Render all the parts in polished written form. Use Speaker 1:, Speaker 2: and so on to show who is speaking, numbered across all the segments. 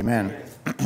Speaker 1: Amen.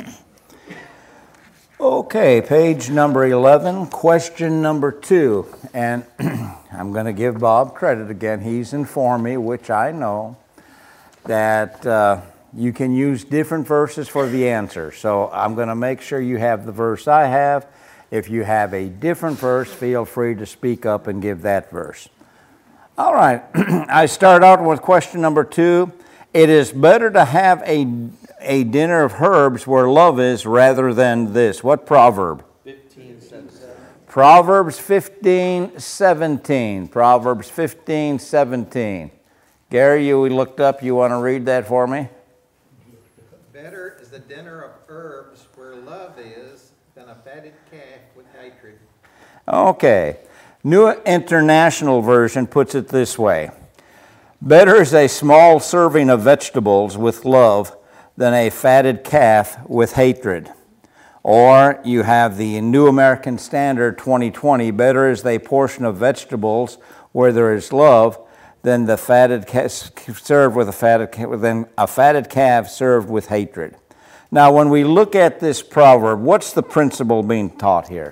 Speaker 1: Okay, page number 11, question number 2. And I'm going to give Bob credit again. He's informed me, which I know, that you can use different verses for the answer. So I'm going to make sure you have the verse I have. If you have a different verse, feel free to speak up and give that verse. All right, I start out with question number 2. It is better to have a dinner of herbs where love is rather than this. What proverb?
Speaker 2: 15:17.
Speaker 1: Proverbs 15:17. Proverbs 15:17. Gary, you looked up. You want to read that for me?
Speaker 2: Better is the dinner of herbs where love is than a fatted calf with hatred.
Speaker 1: Okay. New International Version puts it this way. Better is a small serving of vegetables with love than a fatted calf with hatred. Or you have the New American Standard 2020, better is a portion of vegetables where there is love than the fatted served with a fatted calf served with hatred. Now, when we look at this proverb, what's the principle being taught here?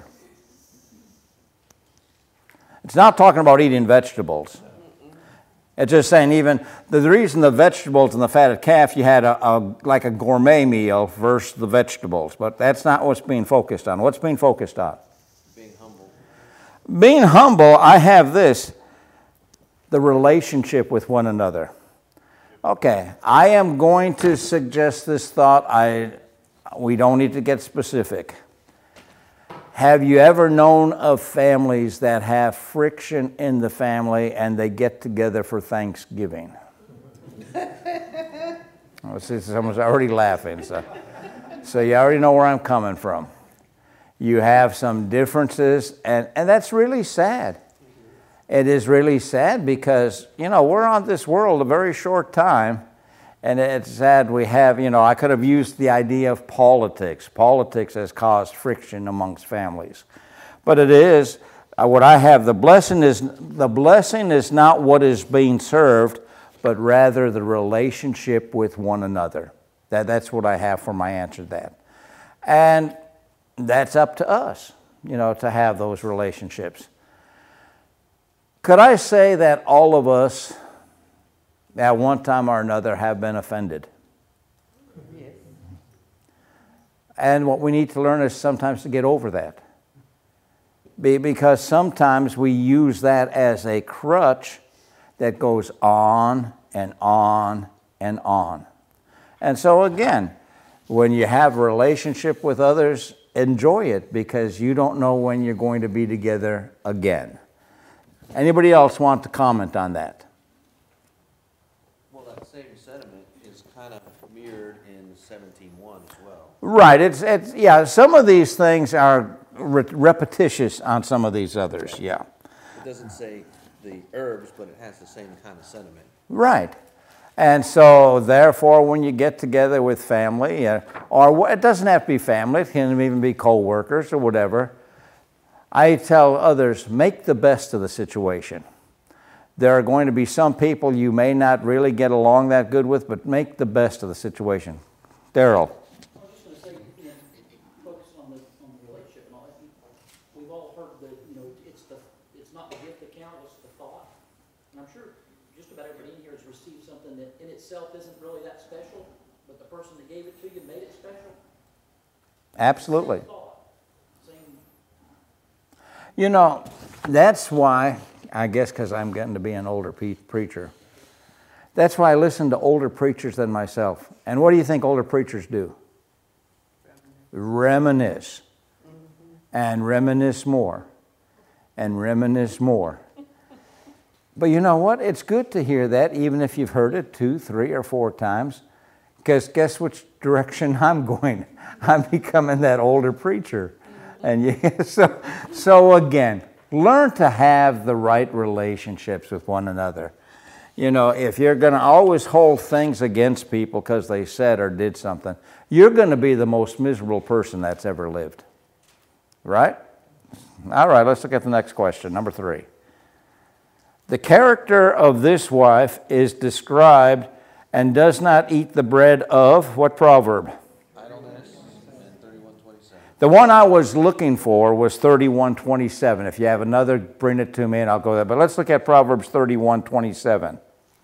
Speaker 1: It's not talking about eating vegetables. It's just saying even the reason the vegetables and the fatted calf, you had like a gourmet meal versus the vegetables. But that's not what's being focused on. What's being focused on?
Speaker 2: Being humble.
Speaker 1: Being humble, I have this, the relationship with one another. Okay, I am going to suggest this thought. We don't need to get specific. Have you ever known of families that have friction in the family and they get together for Thanksgiving? Oh, see, someone's already laughing, so you already know where I'm coming from. You have some differences, and that's really sad. It is really sad because, we're on this world a very short time, and it's sad we have, I could have used the idea of politics. Politics has caused friction amongst families. But it is, what I have, the blessing is not what is being served, but rather the relationship with one another. That's what I have for my answer to that. And that's up to us, to have those relationships. Could I say that all of us, at one time or another, have been offended?
Speaker 2: Yes.
Speaker 1: And what we need to learn is sometimes to get over that. Because sometimes we use that as a crutch that goes on and on and on. And so again, when you have a relationship with others, enjoy it because you don't know when you're going to be together again. Anybody else want to comment on that?
Speaker 2: Well, that same sentiment is kind of mirrored in 17:1 as well.
Speaker 1: Right. Yeah. Some of these things are repetitious on some of these others. Yeah.
Speaker 2: It doesn't say the herbs, but it has the same kind of sentiment.
Speaker 1: Right. And so, therefore, when you get together with family, or it doesn't have to be family, it can even be co-workers or whatever, I tell others, make the best of the situation. There are going to be some people you may not really get along that good with, but make the best of the situation. Daryl.
Speaker 3: I was just going to say, focus on the relationship and all that. We've all heard that, it's not the gift that counts, it's the thought. And I'm sure just about everybody in here has received something that in itself isn't really that special, but the person that gave it to you made it special.
Speaker 1: Absolutely.
Speaker 3: Same thought.
Speaker 1: That's why, I guess because I'm getting to be an older preacher, that's why I listen to older preachers than myself. And what do you think older preachers do? Reminisce. And reminisce more. And reminisce more. But you know what? It's good to hear that, even if you've heard it 2, 3, or 4 times. Because guess which direction I'm going? I'm becoming that older preacher. And so again, learn to have the right relationships with one another. If you're going to always hold things against people because they said or did something, you're going to be the most miserable person that's ever lived. Right? All right, let's look at the next question, number 3. The character of this wife is described and does not eat the bread of what proverb? The one I was looking for was 31:27. If you have another, bring it to me and I'll go there. But let's look at Proverbs 31:27.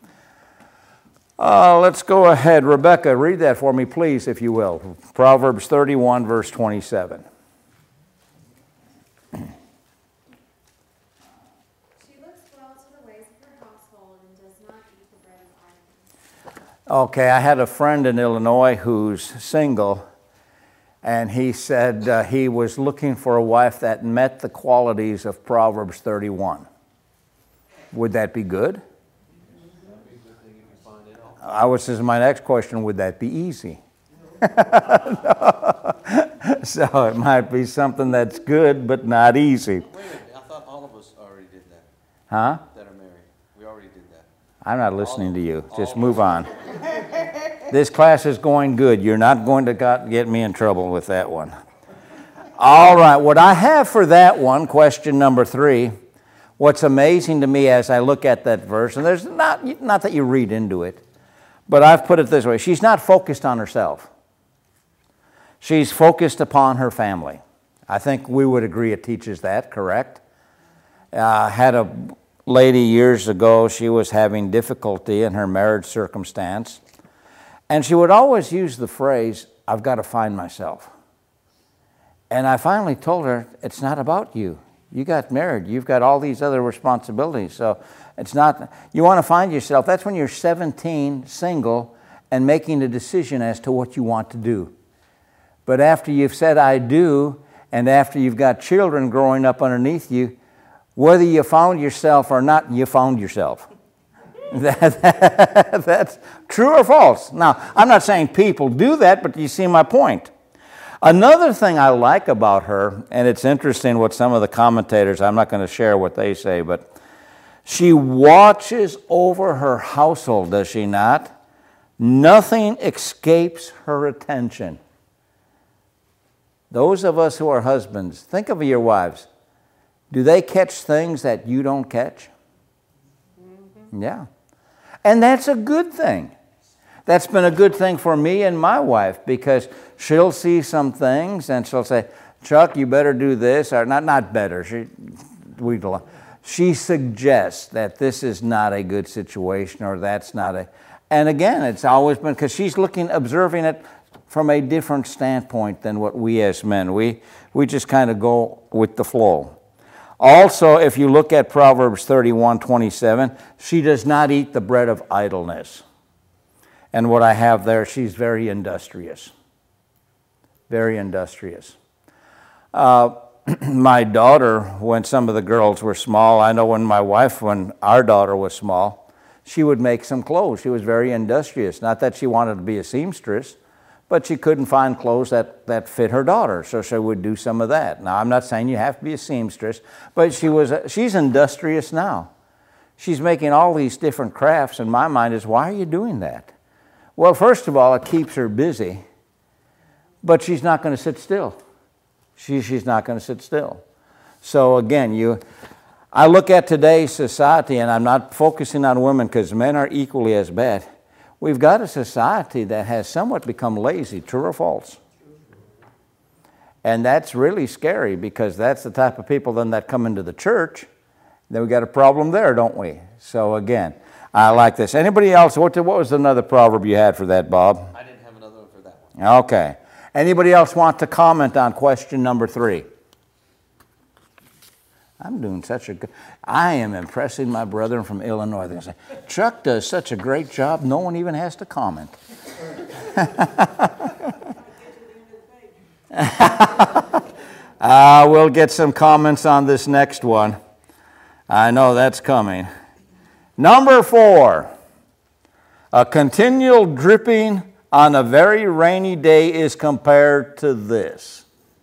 Speaker 1: Let's go ahead. Rebecca, read that for me, please, if you will. Proverbs 31, verse 27.
Speaker 4: She looks well to the ways of her household and does not eat the bread of idleness.
Speaker 1: Okay, I had a friend in Illinois who's single, and he said he was looking for a wife that met the qualities of Proverbs 31. Would that be good? This is my next question, would that be easy? So it might be something that's good, but not easy.
Speaker 5: Wait a minute, I thought all of us already did that.
Speaker 1: Huh?
Speaker 5: That are married. We already did that.
Speaker 1: I'm not listening to you. Just move on. This class is going good. You're not going to get me in trouble with that one. All right, what I have for that one, question number 3, what's amazing to me as I look at that verse, and there's not that you read into it, but I've put it this way. She's not focused on herself. She's focused upon her family. I think we would agree it teaches that, correct? I had a lady years ago, she was having difficulty in her marriage circumstance, and she would always use the phrase, I've got to find myself. And I finally told her, it's not about you. You got married. You've got all these other responsibilities. So it's not, you want to find yourself. That's when you're 17, single, and making a decision as to what you want to do. But after you've said, I do, and after you've got children growing up underneath you, whether you found yourself or not, you found yourself. That's true or false? Now, I'm not saying people do that, but you see my point. Another thing I like about her, and it's interesting what some of the commentators, I'm not going to share what they say, but she watches over her household, does she not? Nothing escapes her attention. Those of us who are husbands, think of your wives. Do they catch things that you don't catch? Mm-hmm. Yeah. And that's a good thing. That's been a good thing for me and my wife, because she'll see some things and she'll say, Chuck, you better do this, or not better. She suggests that this is not a good situation, or that's not a... And again, it's always been, because she's observing it from a different standpoint than what we as men. We just kind of go with the flow. Also, if you look at Proverbs 31:27, she does not eat the bread of idleness. And what I have there, she's very industrious. Very industrious. My daughter, when some of the girls were small, I know when our daughter was small, she would make some clothes. She was very industrious. Not that she wanted to be a seamstress, but she couldn't find clothes that fit her daughter, so she would do some of that. Now, I'm not saying you have to be a seamstress, but she's industrious now. She's making all these different crafts, and my mind is, why are you doing that? Well, first of all, it keeps her busy, but she's not going to sit still. She's not going to sit still. So again, I look at today's society, and I'm not focusing on women because men are equally as bad. We've got a society that has somewhat become lazy, true or false? And that's really scary, because that's the type of people then that come into the church. Then we got a problem there, don't we? So again, I like this. Anybody else? What was another proverb you had for that, Bob?
Speaker 5: I didn't have another one for that one.
Speaker 1: Okay. Anybody else want to comment on question number 3? I'm doing I am impressing my brethren from Illinois. They're going to say, Chuck does such a great job, no one even has to comment. We'll get some comments on this next one. I know that's coming. Number 4, a continual dripping on a very rainy day is compared to this.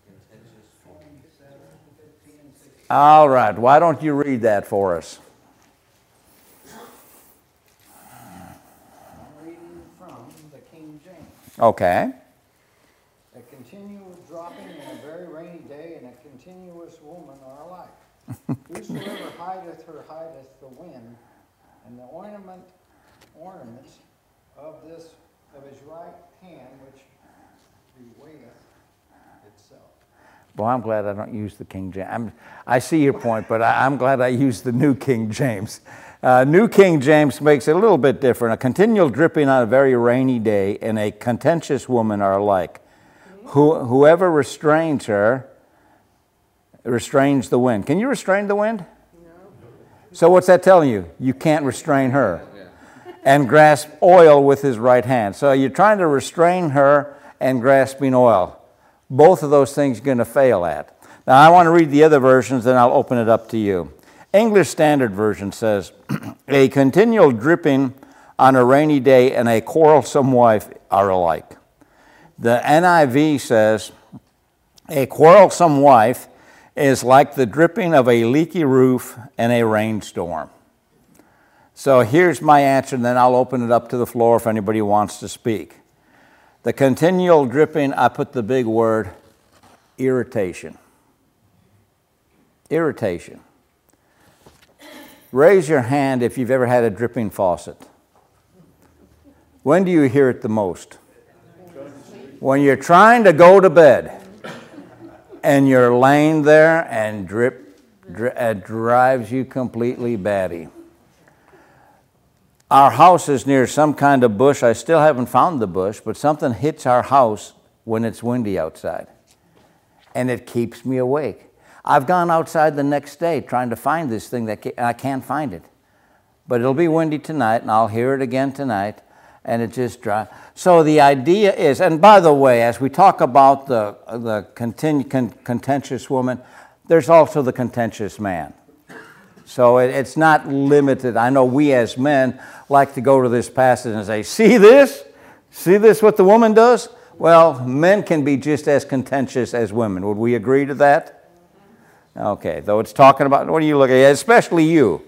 Speaker 1: All right, why don't you read that for us?
Speaker 6: I'm reading from the King James.
Speaker 1: Okay.
Speaker 6: A continual dropping in a very rainy day, and a continuous woman are alike. Whosoever hideth her hideth the wind, and the ornaments of his right hand which bewayeth itself.
Speaker 1: Well, I'm glad I don't use the King James. I see your point, but I'm glad I use the New King James. New King James makes it a little bit different. A continual dripping on a very rainy day and a contentious woman are alike. Whoever restrains her restrains the wind. Can you restrain the wind? No. So what's that telling you? You can't restrain her. And grasp oil with his right hand. So you're trying to restrain her and grasping oil. Both of those things you're going to fail at. Now I want to read the other versions, then I'll open it up to you. English Standard Version says, a continual dripping on a rainy day and a quarrelsome wife are alike. The NIV says, a quarrelsome wife is like the dripping of a leaky roof in a rainstorm. So here's my answer, and then I'll open it up to the floor if anybody wants to speak. The continual dripping, I put the big word, irritation. Irritation. Raise your hand if you've ever had a dripping faucet. When do you hear it the most? When you're trying to go to bed and you're laying there and it drives you completely batty. Our house is near some kind of bush. I still haven't found the bush, but something hits our house when it's windy outside. And it keeps me awake. I've gone outside the next day trying to find this thing, and I can't find it. But it'll be windy tonight, and I'll hear it again tonight, and it just drives. So the idea is, and by the way, as we talk about the contentious woman, there's also the contentious man. So it's not limited. I know we as men like to go to this passage and say, see this? See this, what the woman does? Well, men can be just as contentious as women. Would we agree to that? Okay, though it's talking about, what are you looking at? Especially you.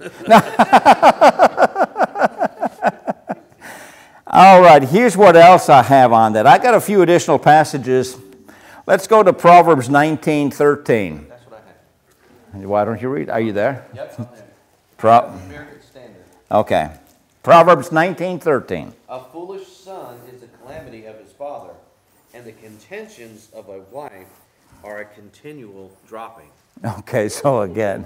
Speaker 1: All right, here's what else I have on that. I got a few additional passages. Let's go to Proverbs 19:13.
Speaker 5: That's what I have.
Speaker 1: Why don't you read? Are you there?
Speaker 5: Yep, I'm there. American Standard.
Speaker 1: Okay. Proverbs 19:13.
Speaker 5: A foolish son is the calamity of his father, and the contentions of a wife are a continual dropping.
Speaker 1: Okay, so again,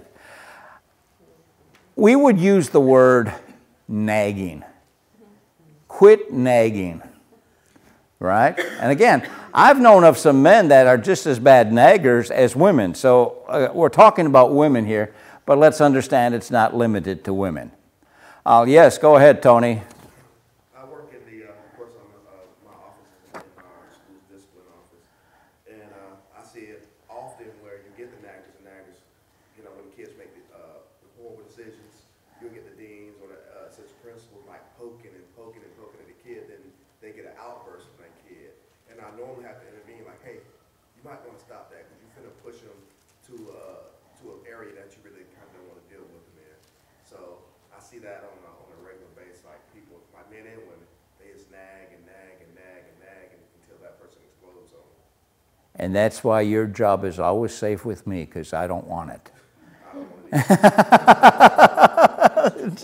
Speaker 1: we would use the word nagging. Quit nagging, right? And again, I've known of some men that are just as bad naggers as women. So we're talking about women here, but let's understand it's not limited to women. Yes, go ahead, Tony.
Speaker 7: I work in the, of course, my office is in our school discipline office, and I see it often where you get the naggers, when kids make the horrible decisions, you'll get the deans or the assistant principals like poking at the kid, then they get an outburst from that kid, and I normally have to intervene like, hey, you might want to stop that because you're finna push them to an area that you really kind of don't want to deal with them in. So I see that on a regular basis, like people, like men and women, they just nag until that person explodes on them.
Speaker 1: And that's why your job is always safe with me, because I don't want it.
Speaker 7: I don't want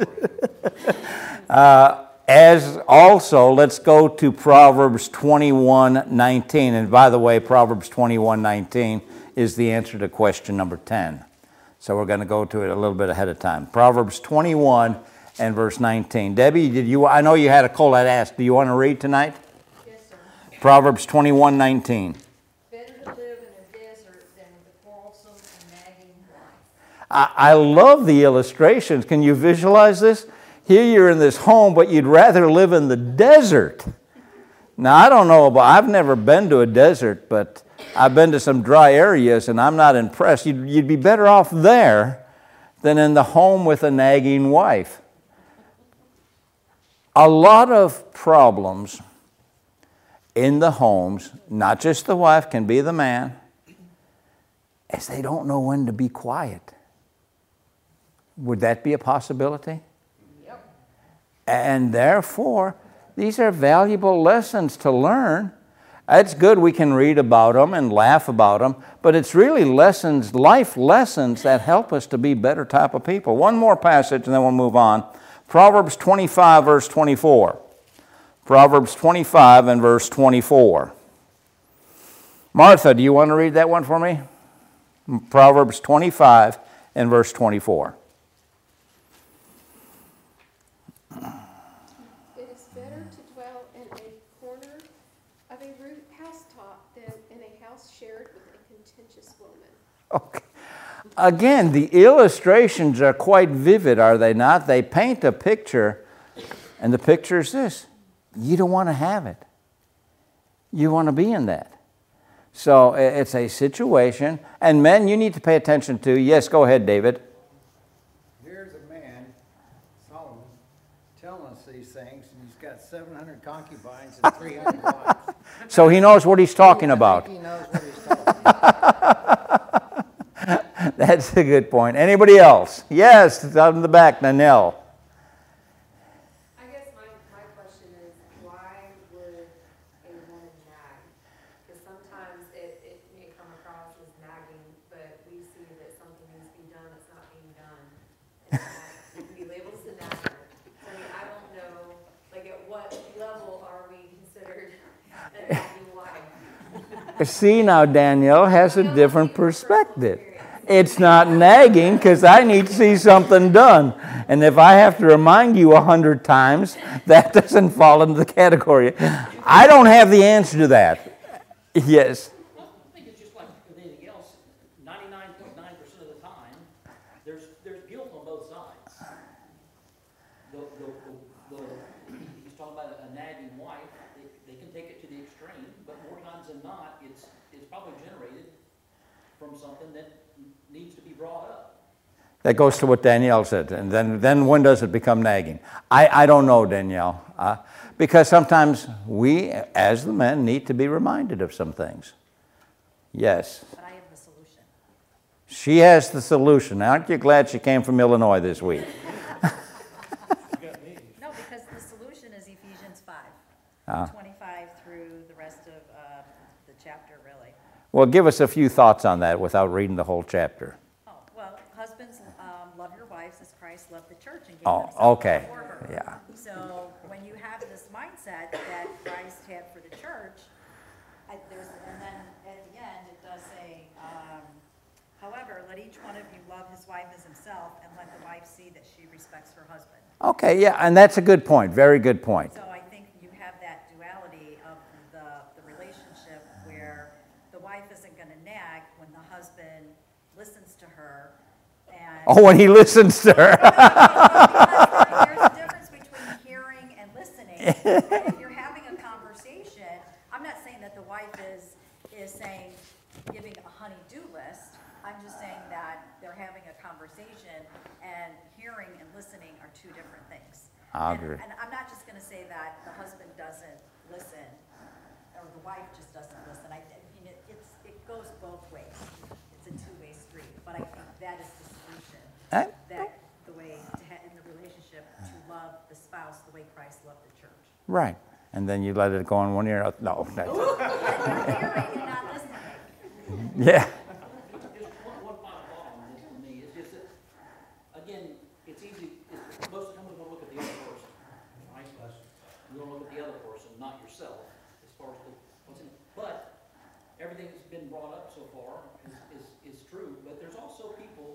Speaker 7: to
Speaker 1: As also, let's go to Proverbs 21:19. And by the way, Proverbs 21:19 is the answer to question number 10. So we're going to go to it a little bit ahead of time. Proverbs 21 and verse 19. Debbie, I know you had a cold. I'd ask, do you want to read tonight?
Speaker 4: Yes, sir.
Speaker 1: Proverbs 21:19.
Speaker 4: Better to live in a desert than with a quarrelsome and nagging wife.
Speaker 1: I love the illustrations. Can you visualize this? Here you're in this home, but you'd rather live in the desert. Now, I don't know about, I've never been to a desert, but I've been to some dry areas, and I'm not impressed. You'd be better off there than in the home with a nagging wife. A lot of problems in the homes, not just the wife, can be the man, is they don't know when to be quiet. Would that be a possibility? Yep. And therefore, these are valuable lessons to learn. It's good we can read about them and laugh about them, but it's really lessons, life lessons that help us to be better type of people. One more passage and then we'll move on. Proverbs 25, verse 24. Proverbs 25 and verse 24. Martha, do you want to read that one for me? Proverbs 25 and verse 24.
Speaker 8: It is better to dwell in a corner of a housetop than in a house shared with a contentious woman.
Speaker 1: Okay. Again, the illustrations are quite vivid, are they not? They paint a picture, and the picture is this. You don't want to have it. You want to be in that. So it's a situation, and men, you need to pay attention to. Yes, go ahead, David.
Speaker 6: Here's a man, Solomon, telling us these things, and he's got 700 concubines and 300 wives.
Speaker 1: So he knows what he's talking about.
Speaker 6: I think he knows what he's talking about.
Speaker 1: That's a good point. Anybody else? Yes, out in the back, Nanelle.
Speaker 4: I guess my question is, why would a woman nag? Because sometimes it may come across as nagging, but we see that something needs to be done that's not being done. And that can be labeled as a nagger. I mean, I don't know, like at what level are we considered a nagging wife?
Speaker 1: See, now Danielle has a different perspective. It's not nagging because I need to see something done. And if I have to remind you 100 times, that doesn't fall into the category. I don't have the answer to that. Yes.
Speaker 3: Well, I think it's just like with anything else. 99.9% of the time, there's guilt on both sides. He's talking about a nagging wife. They can take it to the extreme, but more times than not, it's probably generated from something that needs to be brought up.
Speaker 1: That goes to what Danielle said. And then when does it become nagging? I don't know, Danielle. Because sometimes we, as the men, need to be reminded of some things. Yes.
Speaker 9: But I have the solution.
Speaker 1: She has the solution. Aren't you glad she came from Illinois this week?
Speaker 9: No, because the solution is Ephesians 5, 25 through the rest of the chapter, really.
Speaker 1: Well, give us a few thoughts on that without reading the whole chapter.
Speaker 9: Oh, well, husbands, love your wives as Christ loved the church and gave
Speaker 1: Oh,
Speaker 9: himself
Speaker 1: okay.
Speaker 9: for her.
Speaker 1: Yeah.
Speaker 9: So when you have this mindset that Christ had for the church, and then at the end it does say, however, let each one of you love his wife as himself, and let the wife see that she respects her husband.
Speaker 1: Okay, yeah, and that's a good point. Very good point.
Speaker 9: So I think you have that duality of the relationship where the wife isn't going to nag when the husband listens to her. And
Speaker 1: Oh, when he listens to her.
Speaker 9: because there's a difference between hearing and listening. And if you're having a conversation, I'm not saying that the wife is saying, giving a honey-do list. I'm just saying that they're having a conversation, and hearing and listening are two different things.
Speaker 1: I agree.
Speaker 9: And I'm not just going to say that the husband doesn't listen, or the wife just doesn't listen. I mean, it goes both ways. It's a two-way street. But I think that is the solution. That the way in the relationship to love the spouse the way Christ loved the church.
Speaker 1: Right. And then you let it go in one ear. No.
Speaker 9: And you're hearing and not listening.
Speaker 1: Yeah.
Speaker 3: Just one final thought on this for me. It's just that, again, it's easy. Most of the time we want to look at the other person, right? You want to look at the other person, not yourself, as far as what's in it. But everything that's been brought up so far is true. But there's also people,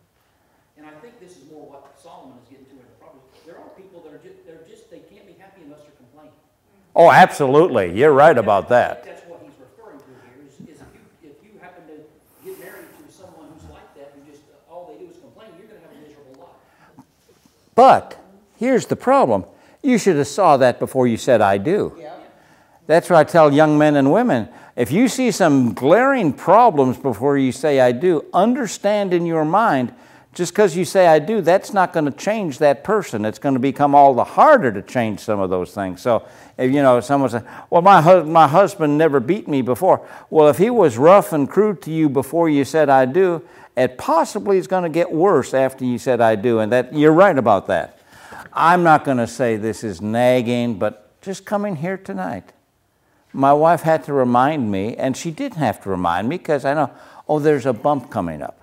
Speaker 3: and I think this is more what Solomon is getting to in the Proverbs. There are people that they can't be happy unless they're complaining.
Speaker 1: Oh, absolutely. You're right about that.
Speaker 3: That's what he's referring to here, is if you happen to get married to someone who's like that, who just, all they do is complain, you're going to have a miserable life.
Speaker 1: But here's the problem. You should have saw that before you said I do. That's what I tell young men and women. If you see some glaring problems before you say I do, understand in your mind, just because you say I do, that's not going to change that person. It's going to become all the harder to change some of those things. So if, someone says, well, my husband never beat me before. Well, if he was rough and crude to you before you said I do, it possibly is going to get worse after you said I do. And that you're right about that. I'm not going to say this is nagging, but just coming here tonight. My wife had to remind me, and she didn't have to remind me because I know, there's a bump coming up.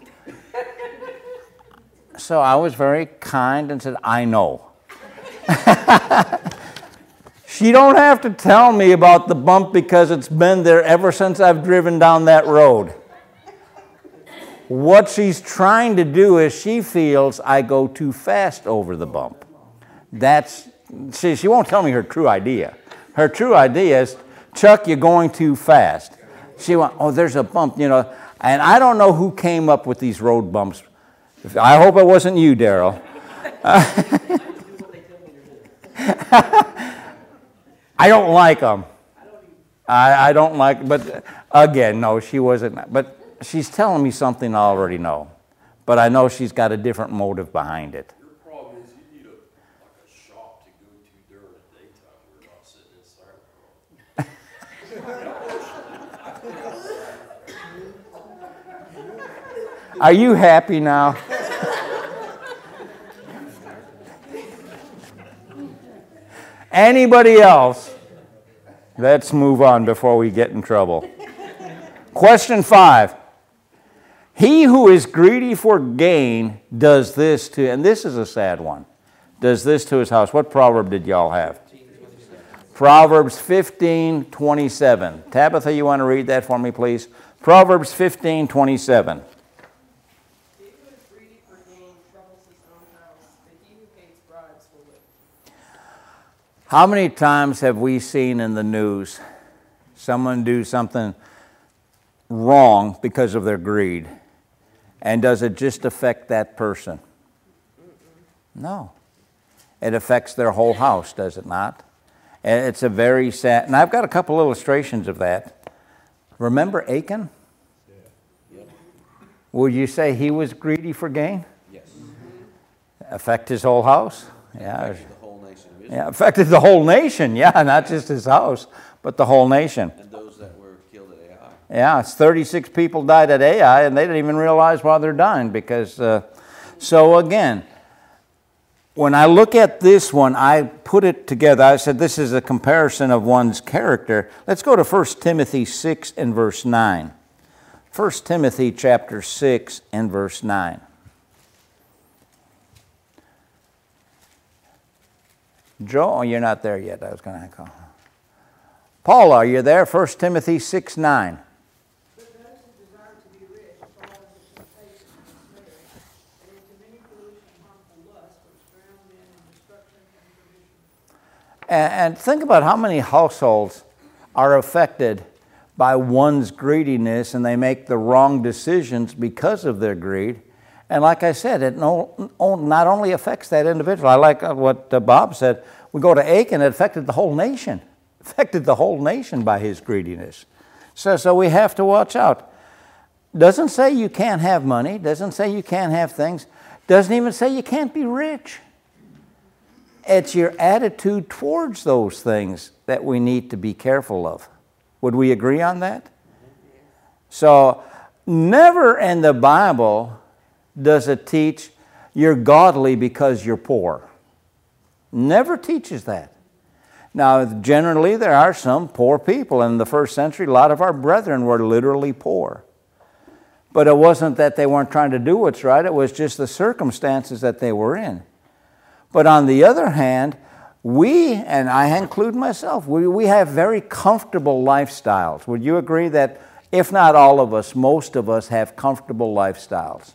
Speaker 1: So I was very kind and said, I know. She don't have to tell me about the bump because it's been there ever since I've driven down that road. What she's trying to do is she feels I go too fast over the bump. She won't tell me her true idea. Her true idea is, Chuck, you're going too fast. She went, oh, there's a bump, you know. And I don't know who came up with these road bumps. I hope it wasn't you, Daryl. I don't like them. I don't like, but again, no, she wasn't. But she's telling me something I already know. But I know she's got a different motive behind it.
Speaker 10: Your problem is you need a shop to go to during the daytime. We're not sitting inside.
Speaker 1: Are you happy now? Anybody else? Let's move on before we get in trouble. Question 5. He who is greedy for gain does this to, and this is a sad one, does this to his house. What proverb did y'all have? Proverbs 15:27. Tabitha, you want to read that for me, please? Proverbs 15:27.
Speaker 11: He who is greedy for gain troubles his own house, but he who hates bribes will live.
Speaker 1: How many times have we seen in the news someone do something wrong because of their greed? And does it just affect that person? No. It affects their whole house, does it not? And it's a very sad, and I've got a couple illustrations of that. Remember Achan?
Speaker 5: Yep.
Speaker 1: Would you say he was greedy for gain?
Speaker 5: Yes.
Speaker 1: Affect his whole house? Yeah.
Speaker 5: Affected the whole nation of Israel.
Speaker 1: Yeah, affected the whole nation. Yeah, not just his house, but the whole nation.
Speaker 5: And those that were killed at Ai.
Speaker 1: Yeah, it's 36 people died at Ai, and they didn't even realize why they're dying because, so again, when I look at this one, I put it together. I said this is a comparison of one's character. Let's go to 1 Timothy 6 and verse 9. 1 Timothy chapter 6 and verse 9. Joe, oh, you're not there yet. I was going to call. Paul, are you there? 1 Timothy 6, 9.
Speaker 11: But those who desire to be rich fall into temptation and snare, and into many foolish and harmful lusts, which drown men in destruction and perdition.
Speaker 1: And think about how many households are affected by one's greediness, and they make the wrong decisions because of their greed. And like I said, it not only affects that individual. I like what Bob said. We go to Achan, it affected the whole nation. Affected the whole nation by his greediness. So we have to watch out. Doesn't say you can't have money. Doesn't say you can't have things. Doesn't even say you can't be rich. It's your attitude towards those things that we need to be careful of. Would we agree on that? So never in the Bible does it teach you're godly because you're poor. Never teaches that. Now, generally, there are some poor people. In the first century, a lot of our brethren were literally poor. But it wasn't that they weren't trying to do what's right. It was just the circumstances that they were in. But on the other hand, we, and I include myself, we have very comfortable lifestyles. Would you agree that if not all of us, most of us have comfortable lifestyles?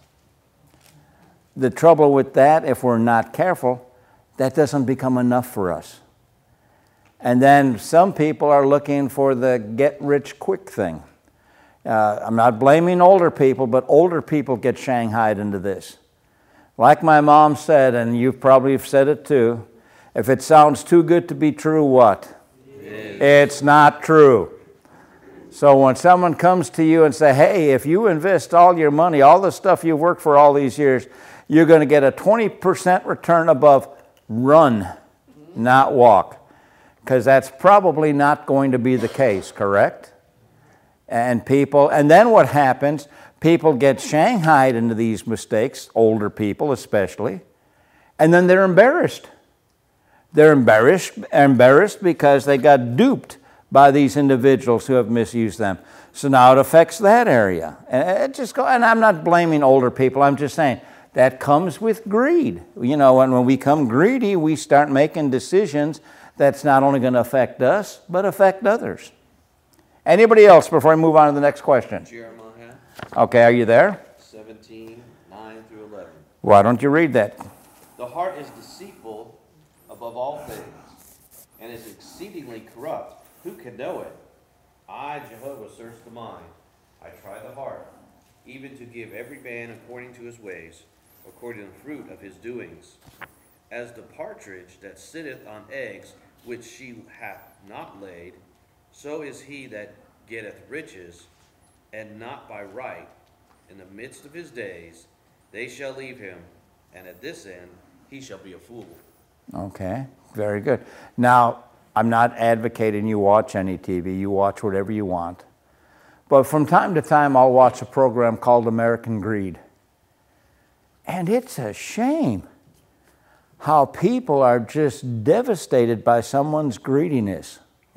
Speaker 1: The trouble with that, if we're not careful, that doesn't become enough for us. And then some people are looking for the get-rich-quick thing. I'm not blaming older people, but older people get shanghaied into this. Like my mom said, and you probably have said it too, if it sounds too good to be true, what? It's not true. So when someone comes to you and say, hey, if you invest all your money, all the stuff you've worked for all these years, you're going to get a 20% return above, run, not walk. Because that's probably not going to be the case, correct? And then what happens, people get shanghaied into these mistakes, older people especially, and then they're embarrassed. They're embarrassed because they got duped by these individuals who have misused them. So now it affects that area. And I'm not blaming older people, I'm just saying, that comes with greed. You know, when we become greedy, we start making decisions that's not only going to affect us, but affect others. Anybody else before I move on to the next question?
Speaker 5: Jeremiah
Speaker 1: Okay, are you there?
Speaker 5: 17
Speaker 1: Why don't you read that?
Speaker 5: The heart is deceitful above all things, and is exceedingly corrupt. Who can know it? I, Jehovah, search the mind. I try the heart, even to give every man according to his ways, according to the fruit of his doings. As the partridge that sitteth on eggs, which she hath not laid, so is he that getteth riches, and not by right. In the midst of his days they shall leave him, and at this end he shall be a fool.
Speaker 1: Okay, very good. Now, I'm not advocating you watch any TV. You watch whatever you want. But from time to time, I'll watch a program called American Greed. And it's a shame how people are just devastated by someone's greediness.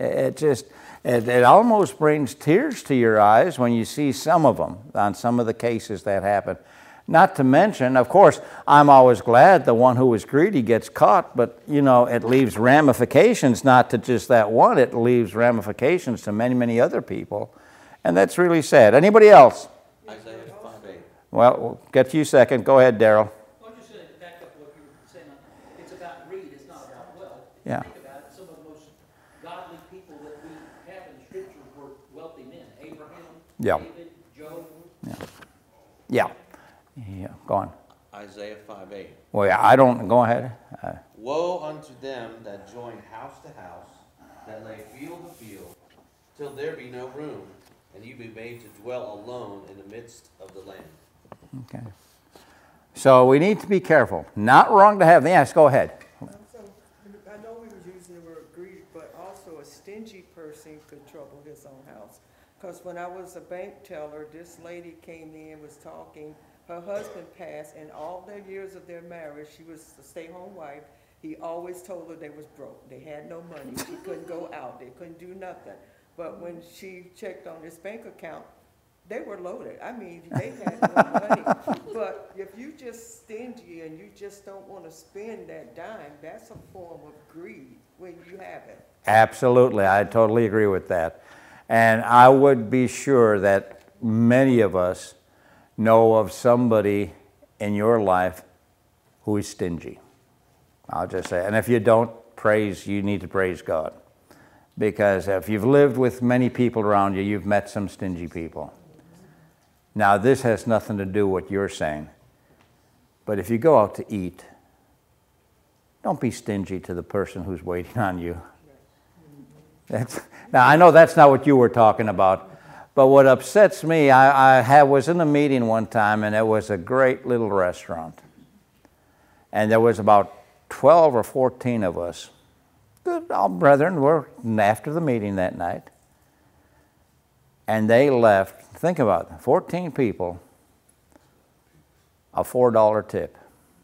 Speaker 1: It almost brings tears to your eyes when you see some of them, on some of the cases that happen. Not to mention, of course, I'm always glad the one who was greedy gets caught, but, you know, it leaves ramifications not to just that one. It leaves ramifications to many, many other people. And that's really sad. Anybody else?
Speaker 5: Isaiah 5:8.
Speaker 1: Well, we'll get to you second. Go ahead, Daryl.
Speaker 3: I was just going to back up what you were saying. It's about greed, it's not about wealth. If
Speaker 1: Yeah.
Speaker 3: you think about it, some of the most godly people that we have in the scriptures were wealthy men. Abraham,
Speaker 1: Yeah.
Speaker 3: David, Job.
Speaker 1: Yeah. Yeah, go on.
Speaker 5: Isaiah 5:8.
Speaker 1: Well, yeah, I don't, go ahead.
Speaker 5: Woe unto them that join house to house, that lay field to field, till there be no room, and you be made to dwell alone in the midst of the land.
Speaker 1: Okay. So we need to be careful. Not wrong to have, yes, go ahead.
Speaker 11: So, I know we was using the word greed, but also a stingy person could trouble his own house. Because when I was a bank teller, this lady came in, was talking, her husband passed, and all their years of their marriage, she was a stay-home wife. He always told her they was broke. They had no money. She couldn't go out. They couldn't do nothing. But when she checked on this bank account, they were loaded. I mean, they had no money. But if you just stingy and you just don't want to spend that dime, that's a form of greed when you have it.
Speaker 1: Absolutely, I totally agree with that. And I would be sure that many of us know of somebody in your life who is stingy. I'll just say, and if you don't, you need to praise God. Because if you've lived with many people around you, you've met some stingy people. Now, this has nothing to do with what you're saying. But if you go out to eat, don't be stingy to the person who's waiting on you. Now, I know that's not what you were talking about. But what upsets me, I was in a meeting one time, and it was a great little restaurant. And there was about 12 or 14 of us. Good, all brethren, were after the meeting that night. And they left, think about it, 14 people, a $4 tip.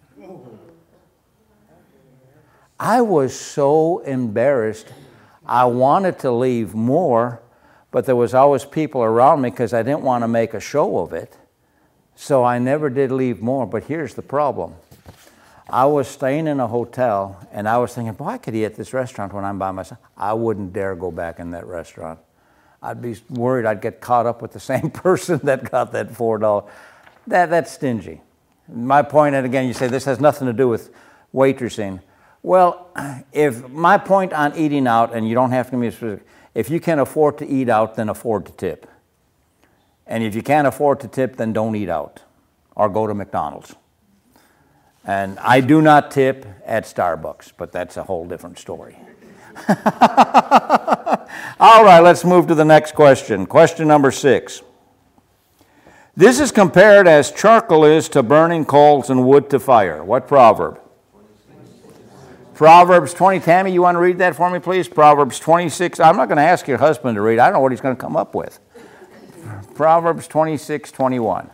Speaker 1: I was so embarrassed. I wanted to leave more, but there was always people around me because I didn't want to make a show of it. So I never did leave more, but here's the problem. I was staying in a hotel, and I was thinking, boy, I could eat at this restaurant when I'm by myself. I wouldn't dare go back in that restaurant. I'd be worried I'd get caught up with the same person that got that $4. That's stingy. My point, and again, you say this has nothing to do with waitressing. Well, if my point on eating out, and you don't have to be specific, if you can afford to eat out, then afford to tip. And if you can't afford to tip, then don't eat out or go to McDonald's. And I do not tip at Starbucks, but that's a whole different story. All right, let's move to the next question. Question number 6. This is compared as charcoal is to burning coals and wood to fire. What proverb? Proverbs 20. Tammy, you want to read that for me, please? Proverbs 26. I'm not going to ask your husband to read. I don't know what he's going to come up with. Proverbs 26:21.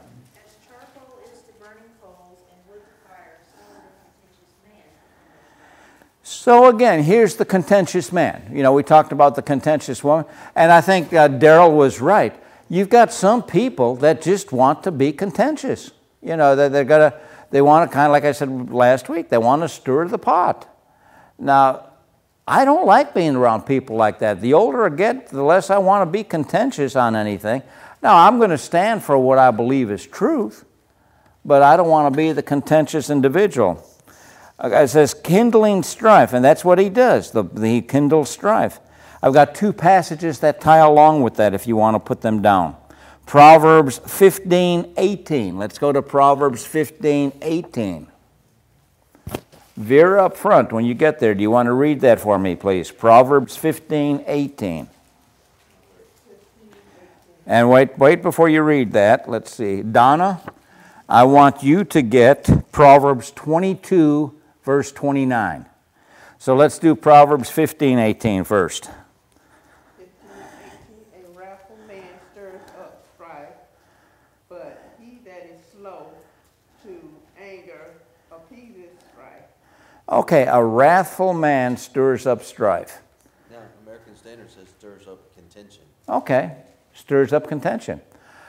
Speaker 1: So again, here's the contentious man. You know, we talked about the contentious woman, and I think Daryl was right. You've got some people that just want to be contentious. You know, they want to kind of, like I said last week, they want to stir the pot. Now, I don't like being around people like that. The older I get, the less I want to be contentious on anything. Now, I'm going to stand for what I believe is truth, but I don't want to be the contentious individual. It says kindling strife, and that's what he does. He kindles strife. I've got two passages that tie along with that if you want to put them down. Proverbs 15:18. Let's go to Proverbs 15:18. Veer up front when you get there. Do you want to read that for me, please? Proverbs 15:18. And wait before you read that. Let's see. Donna, I want you to get Proverbs 22, verse 29. So let's do Proverbs 15:18 first.
Speaker 11: 15:18, a wrathful man stirs up strife, but he that is slow to anger appeaseth strife.
Speaker 1: Okay, a wrathful man stirs up strife.
Speaker 5: Now, American Standard says stirs up contention.
Speaker 1: Okay, stirs up contention.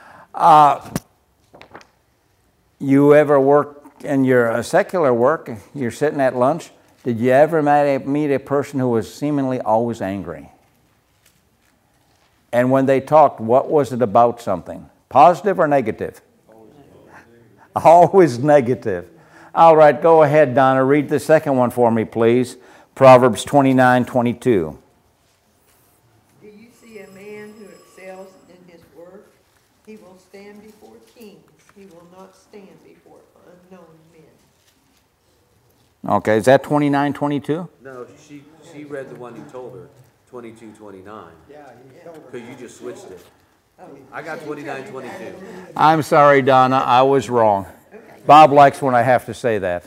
Speaker 1: You ever work in your secular work, you're sitting at lunch, did you ever meet a person who was seemingly always angry? And when they talked, what was it about something? Positive or negative? Always negative. All right, go ahead, Donna. Read the second one for me, please. Proverbs 29:22.
Speaker 11: Do you see a man who excels in his work? He will stand before kings. He will not stand before unknown men.
Speaker 1: Okay, is that 29:22?
Speaker 5: No, she read the one you told her, 22:29.
Speaker 6: Yeah, you told her.
Speaker 5: Because you just switched it. I got 29:22.
Speaker 1: I'm sorry, Donna, I was wrong. Bob likes when I have to say that.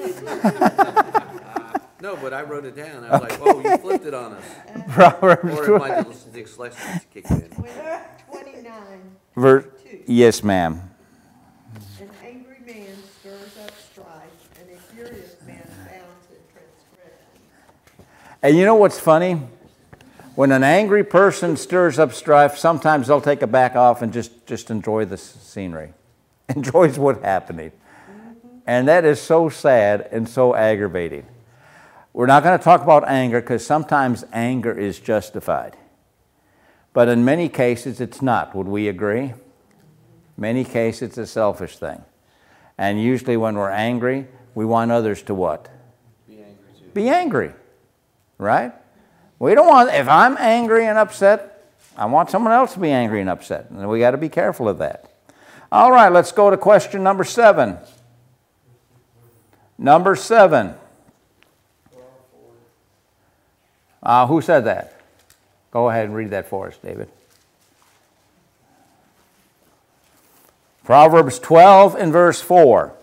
Speaker 5: No, but I wrote it down. I was like, oh, you flipped it on us.
Speaker 1: Proverbs
Speaker 5: Or it might have dyslexia kicked in.
Speaker 11: 29.
Speaker 1: verse. Yes, ma'am.
Speaker 11: An angry man stirs up strife, and a furious man bounds in transgression.
Speaker 1: And you know what's funny? When an angry person stirs up strife, sometimes they'll take a back off and just enjoy the scenery. Enjoys what's happening. And that is so sad and so aggravating. We're not going to talk about anger because sometimes anger is justified. But in many cases, it's not. Would we agree? Many cases, it's a selfish thing. And usually when we're angry, we want others to what?
Speaker 5: Be angry too.
Speaker 1: Be angry, right? We don't want, if I'm angry and upset, I want someone else to be angry and upset. And we got to be careful of that. All right, let's go to question number 7. Number 7. Who said that? Go ahead and read that for us, David. Proverbs 12 and verse 4.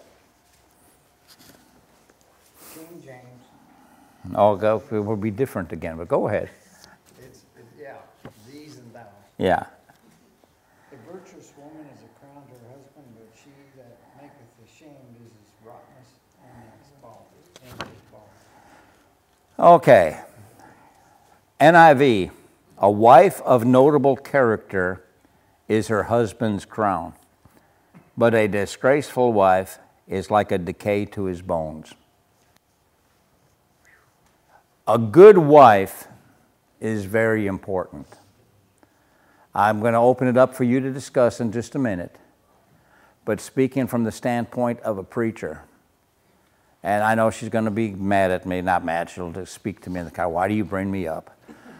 Speaker 6: King James.
Speaker 1: Oh, it will be different again, but go ahead.
Speaker 6: Yeah, these and thous.
Speaker 1: Yeah.
Speaker 6: A virtuous woman is a crown to her husband, but she that maketh ashamed is his rottenness and his fall.
Speaker 1: Okay. NIV. A wife of notable character is her husband's crown, but a disgraceful wife is like a decay to his bones. A good wife is very important. I'm going to open it up for you to discuss in just a minute, but speaking from the standpoint of a preacher, and I know she's going to be mad at me, not mad, she'll just speak to me in the car, why do you bring me up?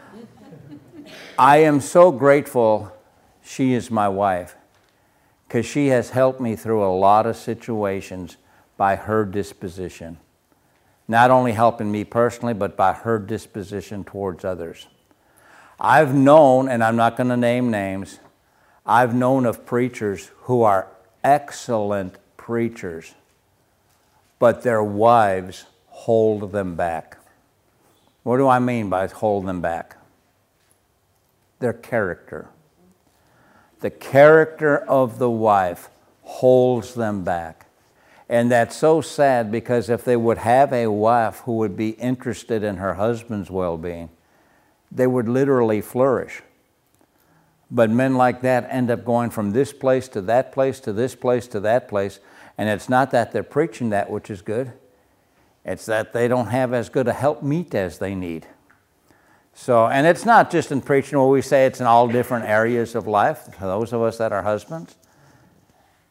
Speaker 1: I am so grateful she is my wife because she has helped me through a lot of situations by her disposition. Not only helping me personally, but by her disposition towards others. I've known, and I'm not going to name names, I've known of preachers who are excellent preachers, but their wives hold them back. What do I mean by hold them back? Their character. The character of the wife holds them back. And that's so sad because if they would have a wife who would be interested in her husband's well-being, they would literally flourish. But men like that end up going from this place to that place to this place to that place. And it's not that they're preaching that which is good. It's that they don't have as good a helpmeet as they need. So, and it's not just in preaching where we say it's in all different areas of life, for those of us that are husbands.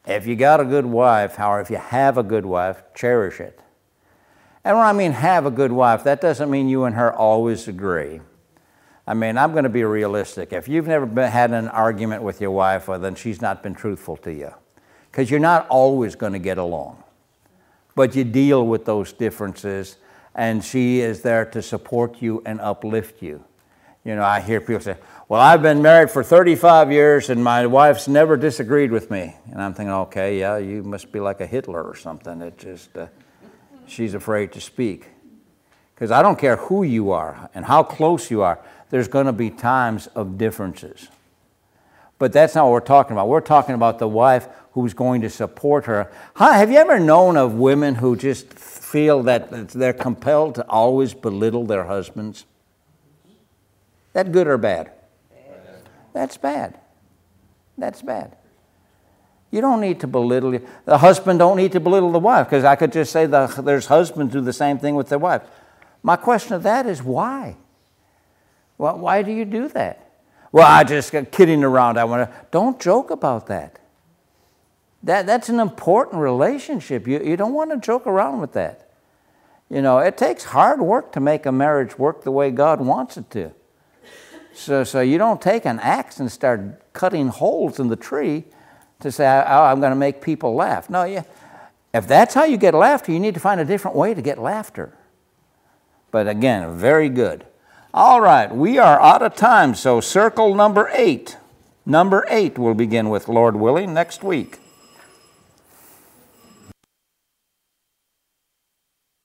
Speaker 1: If you got a good wife, or if you have a good wife, cherish it. And when I mean have a good wife, that doesn't mean you and her always agree. I mean, I'm going to be realistic. If you've never had an argument with your wife, well, then she's not been truthful to you. Because you're not always going to get along. But you deal with those differences, and she is there to support you and uplift you. You know, I hear people say, well, I've been married for 35 years and my wife's never disagreed with me. And I'm thinking, okay, yeah, you must be like a Hitler or something. It just, she's afraid to speak. Because I don't care who you are and how close you are, there's going to be times of differences. But that's not what we're talking about. We're talking about the wife who's going to support her. Have you ever known of women who just feel that they're compelled to always belittle their husbands? That good or bad? That's bad. That's bad. You don't need to belittle. The husband don't need to belittle the wife, because I could just say there's husbands do the same thing with their wife. My question to that is why? Well, why do you do that? Well, I just got kidding around. Don't joke about that. That's an important relationship. You don't want to joke around with that. You know, it takes hard work to make a marriage work the way God wants it to. So you don't take an axe and start cutting holes in the tree to say, oh, I'm going to make people laugh. No, if that's how you get laughter, you need to find a different way to get laughter. But again, very good. All right, we are out of time, so circle number 8. Number 8 we'll begin with, Lord willing, next week.